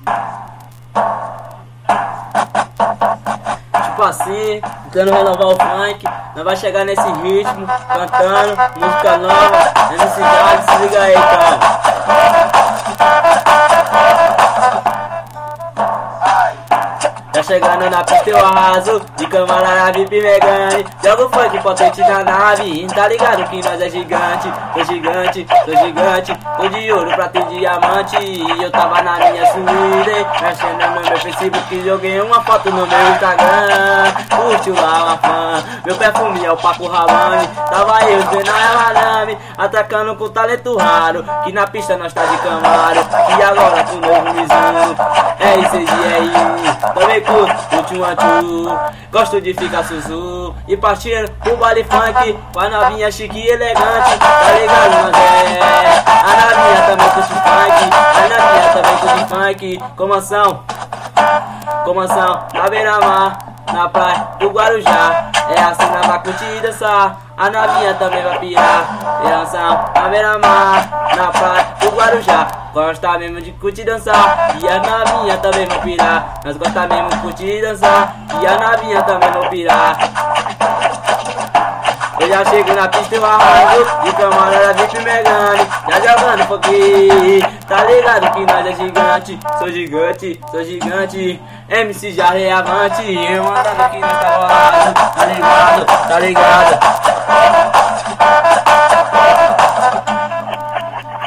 Tipo assim, tentando renovar o funk, nós vai chegar nesse ritmo, cantando, música nova, MC Jade, se liga aí, cara. Tá chegando na pista eu arraso, de camarada VIP Megane. Jogo funk potente na nave, tá ligado que nós é gigante. Tô gigante, tô gigante, tô de ouro, prata e diamante. E eu tava na minha suíte, mexendo no meu Facebook, joguei uma foto no meu Instagram. Curtiu lá uma fã, meu perfume é o Paco Rabanne. Tava eu vendo a Raname, atacando com talento raro. Que na pista nós tá de Camaro, e agora com o novo Mizuno. É isso aí, também curte um antu, gosto de ficar suzu e partindo pro baile funk com a novinha chique e elegante, tá ligado, nós é. A novinha também curte funk, a novinha também curte funk, comação, na beira-mar, na praia do Guarujá, é assim nós vai curtir e dançar. A novinha também vai pirar, dançar na beira-mar, na praia do Guarujá. Gosta mesmo de curtir e dançar, e a novinha também vai pirar. Nós gosta mesmo de curtir e dançar, e a novinha também vai pirar. Eu já chego na pista e eu arraso, de camarada VIP Megane, já jogando funk, tá ligado que nós é gigante. Sou gigante, sou gigante, MC já reavante. Eu mandando que nós tá rolado, tá ligado, tá ligado.